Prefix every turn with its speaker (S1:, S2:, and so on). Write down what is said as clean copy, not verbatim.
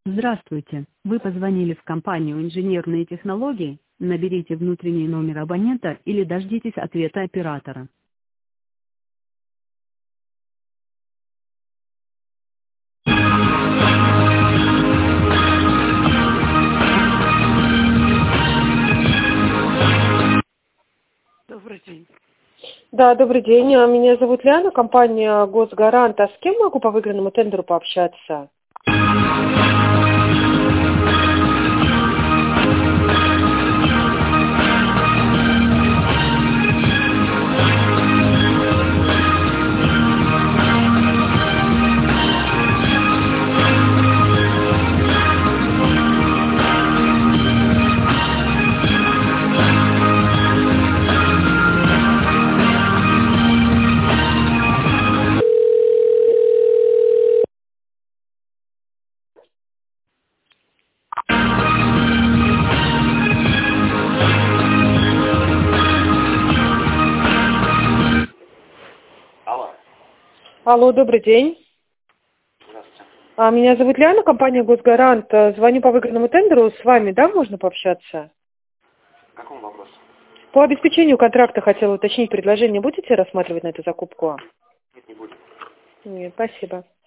S1: Здравствуйте, вы позвонили в компанию «Инженерные технологии», наберите внутренний номер абонента или дождитесь ответа оператора. Добрый день.
S2: Да, добрый день. Меня зовут Ляна, компания «Госгарант». А с кем могу по выигранному тендеру пообщаться?
S3: Алло.
S2: Алло, добрый день.
S3: Здравствуйте.
S2: Меня зовут Ляна, компания «Госгарант». Звоню по выигранному тендеру. С вами, да, можно пообщаться?
S3: К какому вопросу?
S2: По обеспечению контракта хотела уточнить предложение. Будете рассматривать на эту закупку?
S3: Нет, не будет.
S2: Нет, спасибо.